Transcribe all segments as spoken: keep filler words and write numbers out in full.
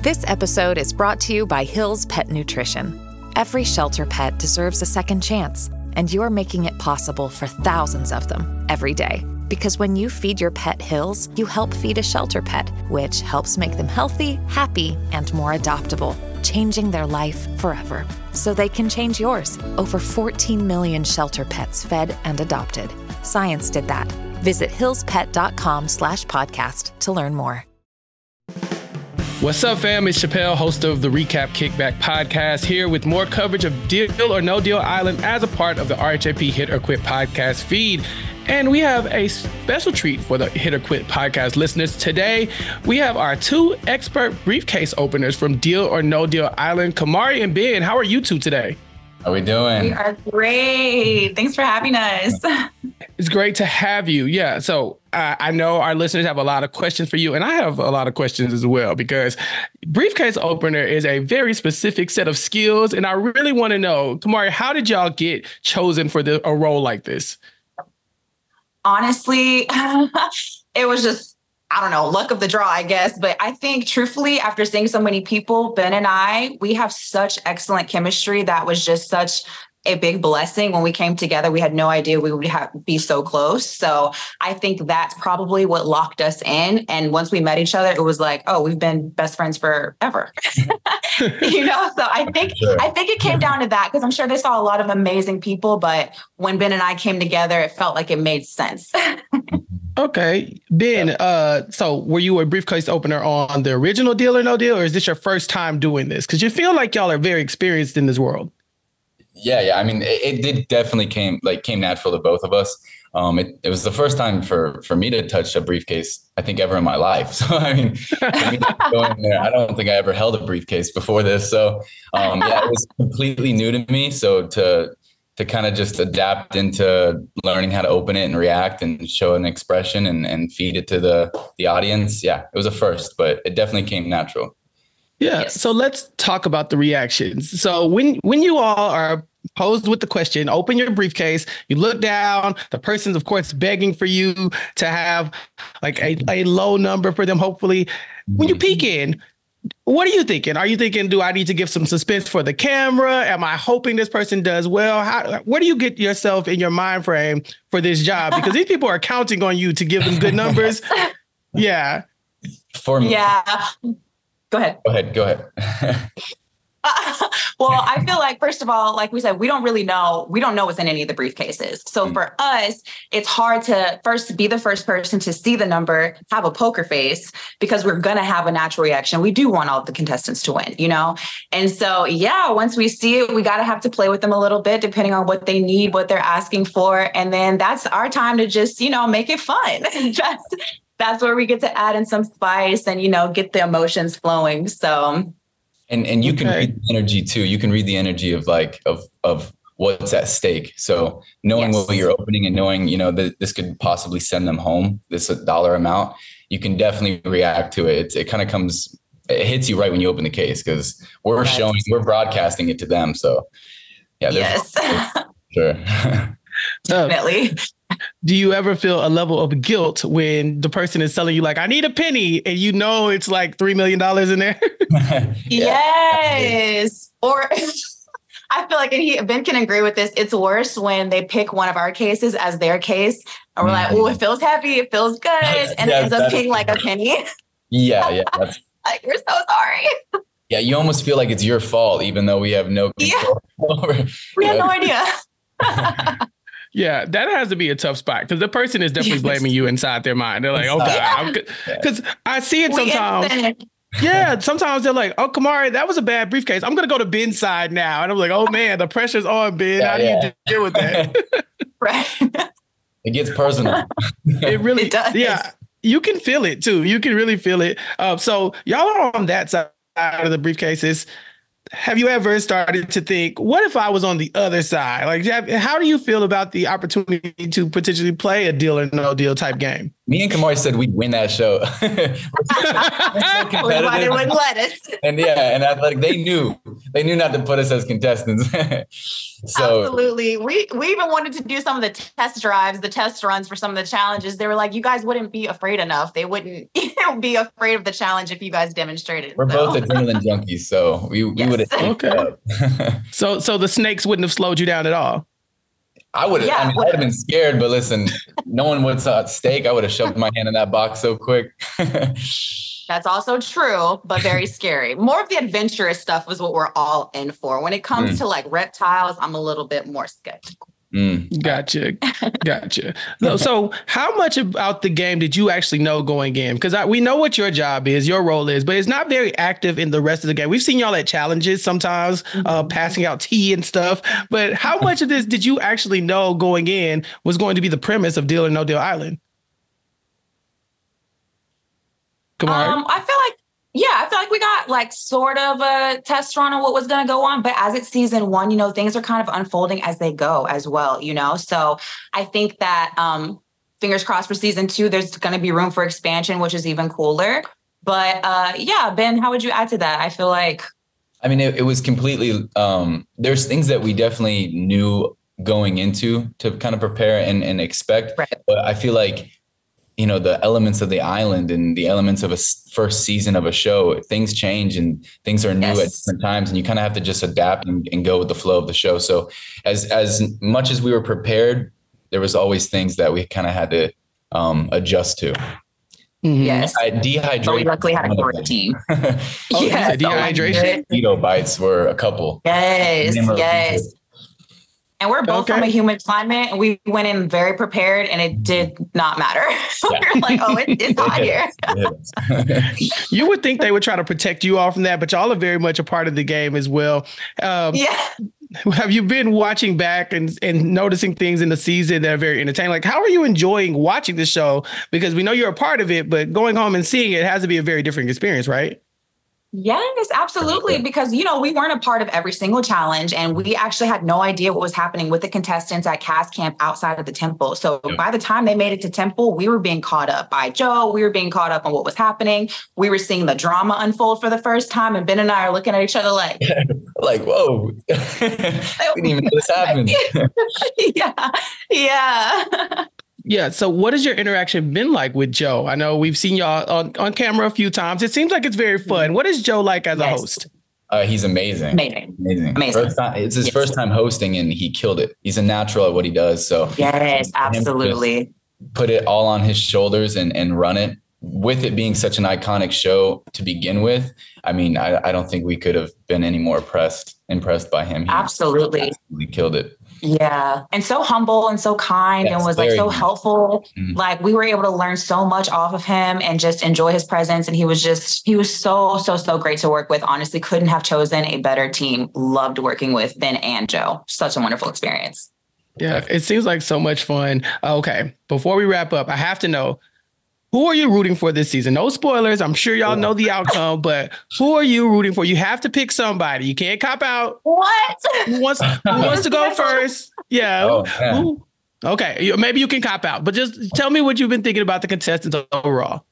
This episode is brought to you by Hill's Pet Nutrition. Every shelter pet deserves a second chance, and you're making it possible for thousands of them every day. Because when you feed your pet Hill's, you help feed a shelter pet, which helps make them healthy, happy, and more adoptable, changing their life forever. So they can change yours. Over fourteen million shelter pets fed and adopted. Science did that. Visit hillspet.com slash podcast to learn more. What's up, fam? It's Chappelle, host of the Recap Kickback podcast, here with more coverage of Deal or No Deal Island as a part of the R H A P Hit or Quit podcast feed. And we have a special treat for the Hit or Quit podcast listeners. Today, we have our two expert briefcase openers from Deal or No Deal Island, Kamari and Ben. How are you two today? How are we doing? We are great. Thanks for having us. It's great to have you. Yeah. So uh, I know our listeners have a lot of questions for you, and I have a lot of questions as well, because briefcase opener is a very specific set of skills. And I really want to know, Kamari, how did y'all get chosen for the, a role like this? Honestly, it was just, I don't know, luck of the draw, I guess. But I think truthfully, after seeing so many people, Ben and I, we have such excellent chemistry. That was just such a big blessing. When we came together, we had no idea we would have, be so close. So I think that's probably what locked us in. And once we met each other, it was like, oh, we've been best friends forever. You know, so I think sure. I think it came down to that, because I'm sure they saw a lot of amazing people. But when Ben and I came together, it felt like it made sense. Okay. Ben, uh, so were you a briefcase opener on the original Deal or No Deal, or is this your first time doing this? Because you feel like y'all are very experienced in this world. Yeah, yeah. I mean, it, it did definitely came like came natural to both of us. Um, it, it was the first time for for me to touch a briefcase, I think, ever in my life. So, I mean, for me to go in there, I don't think I ever held a briefcase before this. So, um, yeah, it was completely new to me. So to to kind of just adapt into learning how to open it and react and show an expression and, and feed it to the the audience. Yeah, it was a first, but it definitely came natural. Yeah. Yes. So let's talk about the reactions. So when when you all are posed with the question, open your briefcase, you look down, the person's, of course, begging for you to have like a, a low number for them, hopefully. When you peek in, what are you thinking? Are you thinking, do I need to give some suspense for the camera? Am I hoping this person does well? How, where do you get yourself in your mind frame for this job? Because these people are counting on you to give them good numbers. Yeah. For me. Yeah. Go ahead. Go ahead. Go ahead. uh, well, I feel like, first of all, like we said, we don't really know. We don't know what's in any of the briefcases. So mm. for us, it's hard to first be the first person to see the number, have a poker face, because we're going to have a natural reaction. We do want all of the contestants to win, you know? And so, yeah, once we see it, we got to have to play with them a little bit, depending on what they need, what they're asking for. And then that's our time to just, you know, make it fun. that's That's where we get to add in some spice and, you know, get the emotions flowing. So, and and you okay. can read the energy too. You can read the energy of like of of what's at stake. So knowing yes. what you're opening and knowing, you know, that this could possibly send them home, this dollar amount, you can definitely react to it. It's, it kind of comes, it hits you right when you open the case, because we're yes. showing, we're broadcasting it to them. So yeah, yes, sure. Definitely. Do you ever feel a level of guilt when the person is telling you like, I need a penny, and you know it's like three million dollars in there? Yes. Or I feel like, and he, Ben can agree with this, it's worse when they pick one of our cases as their case. And we're mm-hmm. like, oh, it feels heavy. It feels good. And yeah, it ends up being like a penny. Yeah. Yeah. That's... like, we're so sorry. Yeah. You almost feel like it's your fault, even though we have no control yeah. over We have know. no idea. Yeah, that has to be a tough spot, because the person is definitely yes. blaming you inside their mind. They're like, oh, God. Because I see it sometimes. Yeah, sometimes they're like, oh, Kamari, that was a bad briefcase. I'm going to go to Ben's side now. And I'm like, oh, man, the pressure's on, Ben. Yeah, How do yeah. you deal with that? Right. It gets personal. It really it does. Yeah, you can feel it, too. You can really feel it. Uh, so y'all are on that side of the briefcases. Have you ever started to think, what if I was on the other side? Like, how do you feel about the opportunity to potentially play a Deal or No Deal type game? Me and Kamari said we'd win that show. Why they wouldn't let us. And yeah, and I, like they knew, they knew not to put us as contestants. So absolutely. We we even wanted to do some of the test drives, the test runs for some of the challenges. They were like, you guys wouldn't be afraid enough. They wouldn't you know, be afraid of the challenge if you guys demonstrated. We're so. both adrenaline junkies, so we, we Yes. would have. Okay. so so the snakes wouldn't have slowed you down at all. I would have. Yeah, I mean, I would have been scared, but listen, knowing what's at stake, I would have shoved my hand in that box so quick. That's also true, but very scary. More of the adventurous stuff is what we're all in for. When it comes Mm. to like reptiles, I'm a little bit more skeptical. Mm. Gotcha. Gotcha. So, so how much about the game did you actually know going in? Because we know what your job is, your role is, but it's not very active in the rest of the game. We've seen y'all at challenges sometimes, mm-hmm. uh, passing out tea and stuff. But how much of this did you actually know going in was going to be the premise of Deal or No Deal Island? Come on. Um, I feel like, yeah, I feel like we got like sort of a test run on what was going to go on. But as it's season one, you know, things are kind of unfolding as they go as well, you know? So I think that um, fingers crossed for season two, there's going to be room for expansion, which is even cooler. But uh, yeah, Ben, how would you add to that? I feel like. I mean, it, it was completely, um, there's things that we definitely knew going into to kind of prepare and, and expect. Right. But I feel like, you know, the elements of the island and the elements of a first season of a show, things change and things are new yes. at different times. And you kind of have to just adapt and, and go with the flow of the show. So as, as much as we were prepared, there was always things that we kind of had to um, adjust to. Mm-hmm. Yes. I, dehydration. But we luckily had a great team. oh, yes. Dehydration. Mosquito bites were a couple. Yes. Yes. And we're both okay. from a humid climate, and we went in very prepared, and it did not matter. Yeah. We were like, oh, it, it's hot here. You would think they would try to protect you all from that, but y'all are very much a part of the game as well. Um, yeah. Have you been watching back and, and noticing things in the season that are very entertaining? Like, how are you enjoying watching the show? Because we know you're a part of it, but going home and seeing it has to be a very different experience, right? Yes, absolutely. Because, you know, we weren't a part of every single challenge, and we actually had no idea what was happening with the contestants at Cast Camp outside of the temple. So yeah. by the time they made it to temple, we were being caught up by Joe. We were being caught up on what was happening. We were seeing the drama unfold for the first time. And Ben and I are looking at each other like, like, whoa, we didn't even know this happened. yeah. Yeah. Yeah. So what has your interaction been like with Joe? I know we've seen y'all on, on camera a few times. It seems like it's very fun. What is Joe like as yes. a host? Uh, he's amazing. Amazing. Amazing. Amazing. First time, it's his yes. first time hosting and he killed it. He's a natural at what he does. So yes, absolutely. Put it all on his shoulders and, and run it. With it being such an iconic show to begin with, I mean, I, I don't think we could have been any more impressed, impressed by him. He absolutely. absolutely killed it. Yeah. And so humble and so kind yes, and was like so nice. helpful. Mm-hmm. Like we were able to learn so much off of him and just enjoy his presence. And he was just, he was so, so, so great to work with. Honestly, couldn't have chosen a better team. Loved working with Ben and Joe. Such a wonderful experience. Yeah. It seems like so much fun. Okay. Before we wrap up, I have to know, who are you rooting for this season? No spoilers. I'm sure y'all know the outcome, but who are you rooting for? You have to pick somebody. You can't cop out. What? Who wants, who wants to go first? Yeah. Oh, who, okay. Maybe you can cop out, but just tell me what you've been thinking about the contestants overall.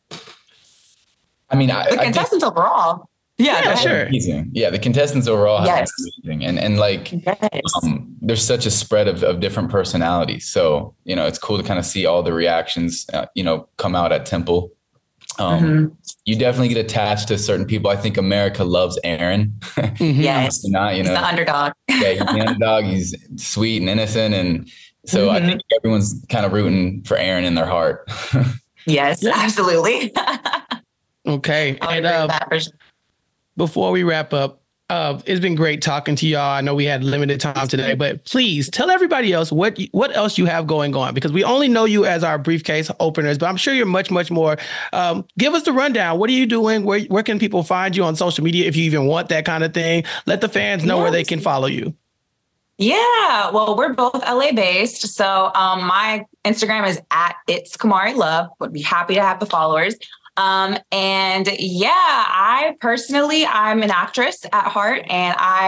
I mean, I, the contestants I overall. Yeah, yeah sure. Amazing. Yeah, the contestants overall have yes. been amazing. And, and like, yes. um, there's such a spread of, of different personalities. So, you know, it's cool to kind of see all the reactions, uh, you know, come out at Temple. Um, mm-hmm. You definitely get attached to certain people. I think America loves Aaron. Mm-hmm. Yes. Not, you he's know, the underdog. Yeah, he's the underdog. He's sweet and innocent. And so mm-hmm. I think everyone's kind of rooting for Aaron in their heart. Yes, yeah. Absolutely. Okay. And, uh, before we wrap up, uh, it's been great talking to y'all. I know we had limited time today, but please tell everybody else what what else you have going on, because we only know you as our briefcase openers, but I'm sure you're much, much more. Um, give us the rundown. What are you doing? Where where can people find you on social media if you even want that kind of thing? Let the fans know yes. where they can follow you. Yeah, well, we're both L A based. So um, my Instagram is at It's Kamari Love. Would be happy to have the followers. Um, and yeah, I personally, I'm an actress at heart, and I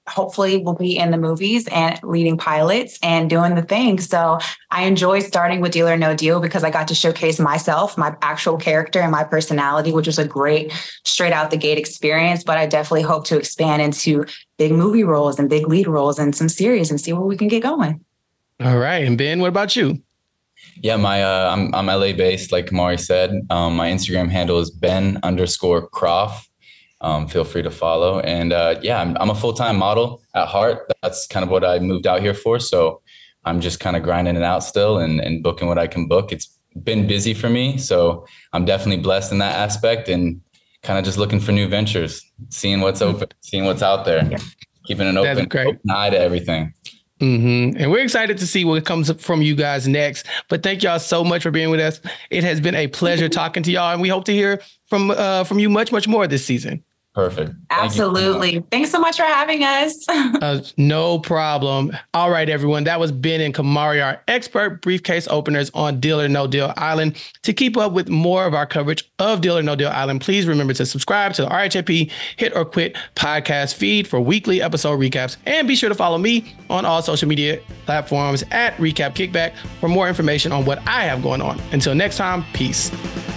hopefully will be in the movies and leading pilots and doing the thing. So I enjoyed starting with Deal or No Deal because I got to showcase myself, my actual character and my personality, which was a great straight out the gate experience. But I definitely hope to expand into big movie roles and big lead roles and some series and see where we can get going. All right. And Ben, what about you? Yeah, my uh, I'm I'm L A based, like Kamari said. Um, my Instagram handle is Ben underscore Croft. Um, feel free to follow. And uh, yeah, I'm, I'm a full-time model at heart. That's kind of what I moved out here for. So I'm just kind of grinding it out still and, and booking what I can book. It's been busy for me. So I'm definitely blessed in that aspect and kind of just looking for new ventures, seeing what's open, seeing what's out there, yeah. keeping an open, open eye to everything. Mm-hmm. And we're excited to see what comes from you guys next. But thank y'all so much for being with us. It has been a pleasure talking to y'all, and we hope to hear from uh, from you much, much more this season. Perfect. Absolutely. So Thanks so much for having us. uh, no problem. All right, everyone. That was Ben and Kamari, our expert briefcase openers on Deal or No Deal Island. To keep up with more of our coverage of Deal or No Deal Island, please remember to subscribe to the R H A P Hit or Quit podcast feed for weekly episode recaps. And be sure to follow me on all social media platforms at Recap Kickback for more information on what I have going on. Until next time, peace.